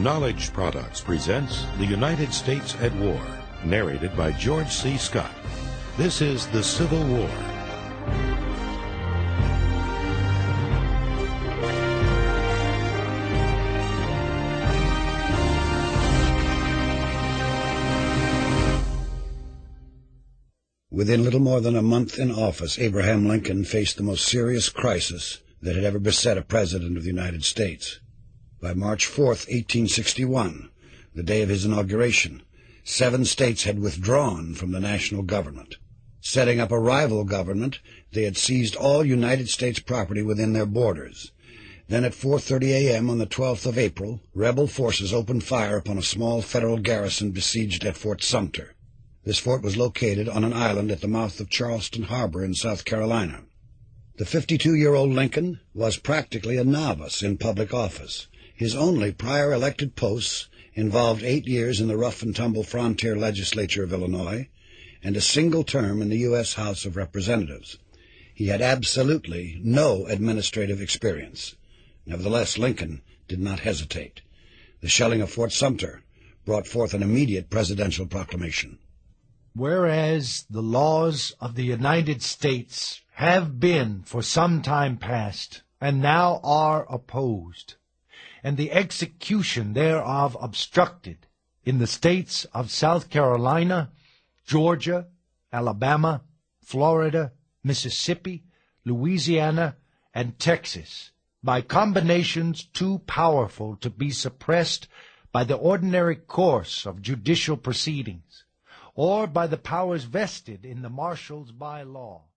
Knowledge Products presents The United States at War, narrated by George C. Scott. This is The Civil War. Within little more than a month in office, Abraham Lincoln faced the most serious crisis that had ever beset a president of the United States. By March 4th, 1861, the day of his inauguration, 7 states had withdrawn from the national government. Setting up a rival government, they had seized all United States property within their borders. Then at 4:30 a.m. on the 12th of April, rebel forces opened fire upon a small federal garrison besieged at Fort Sumter. This fort was located on an island at the mouth of Charleston Harbor in South Carolina. The 52-year-old Lincoln was practically a novice in public office. His only prior elected posts involved 8 years in the rough-and-tumble frontier legislature of Illinois and a single term in the U.S. House of Representatives. He had absolutely no administrative experience. Nevertheless, Lincoln did not hesitate. The shelling of Fort Sumter brought forth an immediate presidential proclamation. Whereas the laws of the United States have been for some time past, and now are opposed, and the execution thereof obstructed in the states of South Carolina, Georgia, Alabama, Florida, Mississippi, Louisiana, and Texas, by combinations too powerful to be suppressed by the ordinary course of judicial proceedings, or by the powers vested in the marshals by law.